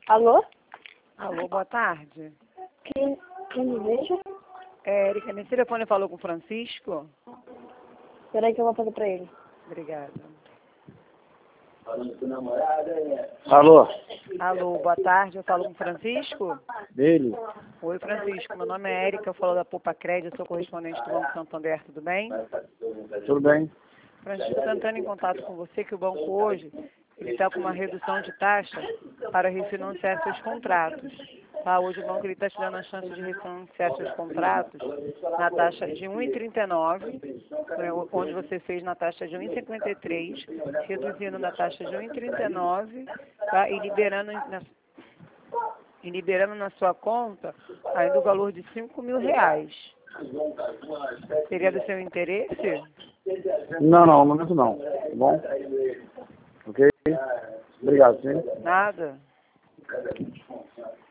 Alô? Alô, boa tarde. Quem me veja? É, Erika, nesse telefone falou com o Francisco? Peraí que eu vou fazer pra ele. Obrigada. Alô? Alô, boa tarde, eu falo com o Francisco? Dele? Oi, Francisco, meu nome é Erika, eu falo da Poupa Crédito, sou correspondente do Banco Santander, tudo bem? Tudo bem? Francisco, estou entrando em contato com você que o banco hoje ele está com uma redução de taxa para refinanciar seus contratos. Tá? Hoje o banco está te dando a chance de refinanciar seus contratos na taxa de 1,39, onde você fez na taxa de 1,53, reduzindo na taxa de 1,39, tá? E liberando na sua conta ainda o valor de R$ 5.000. Seria do seu interesse? Não, no momento não. Tá bom? Ok? Obrigado, sim. Nada.